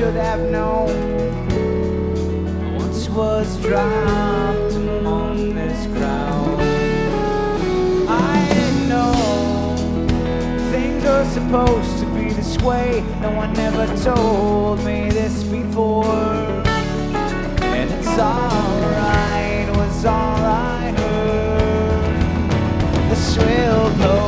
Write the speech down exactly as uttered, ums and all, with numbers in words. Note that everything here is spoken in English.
should have known once was dropped among this crowd. I didn't know things were supposed to be this way. No one ever told me this before, and it's alright was all I heard. The shrill glow